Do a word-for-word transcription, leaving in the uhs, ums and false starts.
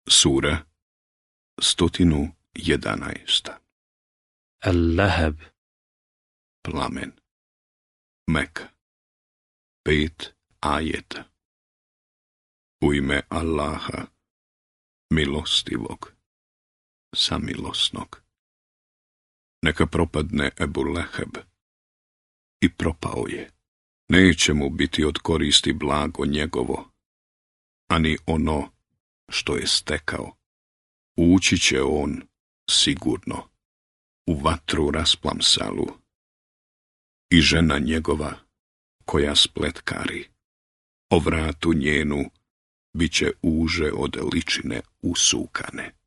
Sura stotinu jedanaesta. Al-Lahab. Plamen. Meka. Pet ajeta. U ime Allaha, milostivog, samilosnog. Neka propadne Ebu Leheb. I propao je. Neće mu biti od koristi blago njegovo, ani ono što je stekao. Ući će on sigurno u vatru rasplamsalu i žena njegova koja spletkari. O vratu njenu bit će uže od ličine usukane.